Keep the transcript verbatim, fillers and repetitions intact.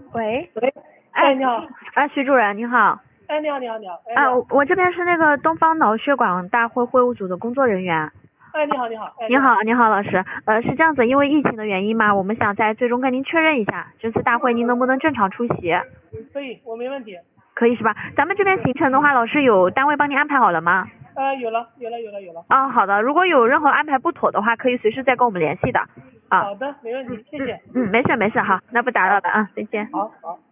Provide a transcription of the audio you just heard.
喂， 喂， 哎， 哎，你好， 啊，徐主任你好， 哎，你好，你好，你好，哎，你啊， 好， 我我这边是那个东方脑血管大会会务组的工作人员。 哎，你好，你好，哎，你好， 你好，你好，老师，呃，是这样子，因为疫情的原因嘛，我们想在最终跟您确认一下，这次大会您能不能正常出席？ 可以，我没问题。 可以是吧？咱们这边行程的话，老师有单位帮您安排好了吗？ 呃，有了，有了，有了，有了。 啊，好的，如果有任何安排不妥的话，可以随时再跟我们联系的。啊， 好的，没问题，谢嗯谢。 嗯，没事没事，好，那不打扰了啊，再见。 好好。